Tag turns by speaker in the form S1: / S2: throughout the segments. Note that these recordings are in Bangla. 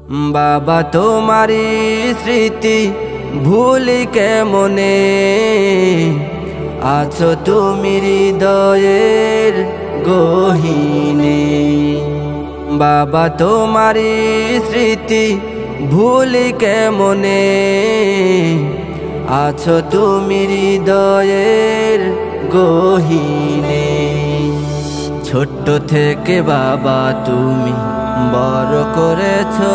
S1: বাবা তোমারি স্মৃতি ভুলি কেমনে, আছো তুমি হৃদয়ের গহীনে। বাবা তোমারি স্মৃতি ভুলি কেমনে, আছো তুমি হৃদয়ের গহীনে। ছোট্ট থেকে বাবা তুমি বড় করেছো,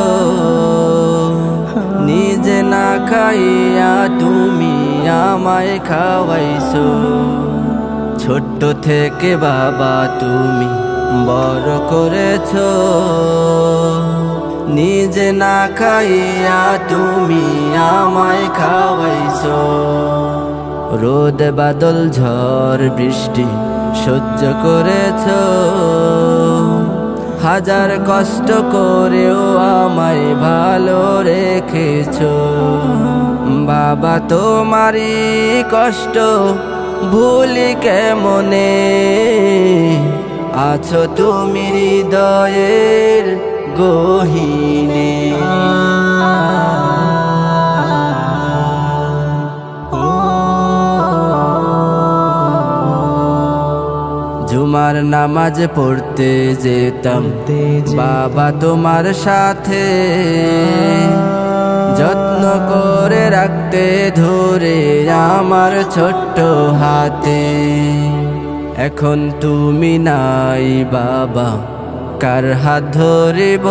S1: নিজে না খাইয়া তুমি আমায় খাওয়াইছো। ছোট্ট থেকে বাবা তুমি বড় করেছো, নিজে না খাইয়া তুমি আমায় খাওয়াইছো। রোদ বাদল ঝড় বৃষ্টি সহ্য করেছো, হাজার কষ্ট করেও আমায় ভালো রেখেছো। বাবা তোমারি কষ্ট ভুলি কেমনে, আছো তুমি হৃদয়ের গহীনে। জুমার নামাজ পড়তে যেতাম বাবা তোমার সাথে, যত্ন করে রাখতে ধরে আমার ছোট্ট হাতে। এখন তুমি নাই বাবা, কার হাত ধরিব,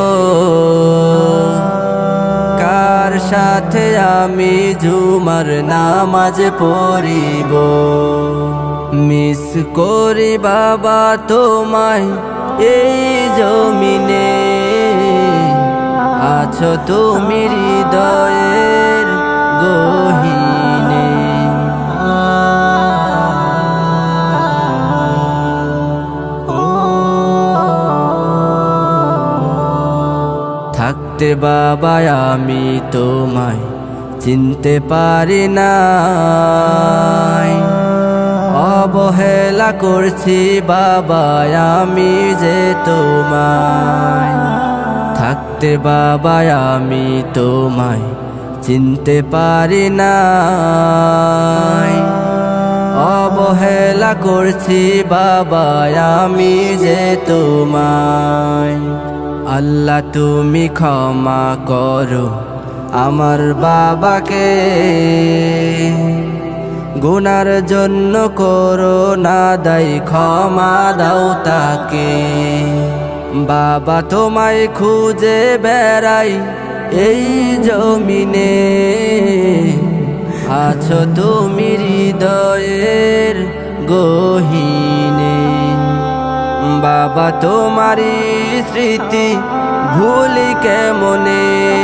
S1: কার সাথে আমি জুমার নামাজ পড়িব। মিস করি বাবা তোমায় এই জমিনে, আছো তুমি হৃদয়ের গহীনে। থাকতে বাবা আমি তোমায় চিনতে পারি নাই, অবহেলা করছি বাবা আমি যে তোমায়। থাকতে বাবা আমি তোমায় চিনতে পারি নাই, অবহেলা করছি বাবা আমি যে তোমায়। আল্লাহ তুমি ক্ষমা করো আমার বাবাকে, গুনার জন্য করো না দায়ী, ক্ষমা দাও তাকে। বাবা তোমায় খুঁজে বেড়াই এই জমিনে, আছো তুমি হৃদয়ের গহীনে। বাবা তোমারি স্মৃতি ভুলি কেমনে,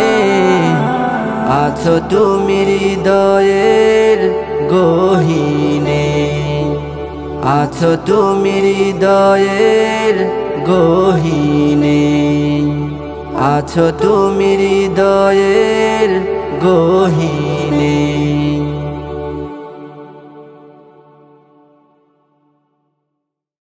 S1: আছো তুমি হৃদয়ের গহীনে। আছো তুমি হৃদয়ের গহীনে, আছো তুমি হৃদয়ের গহীনে।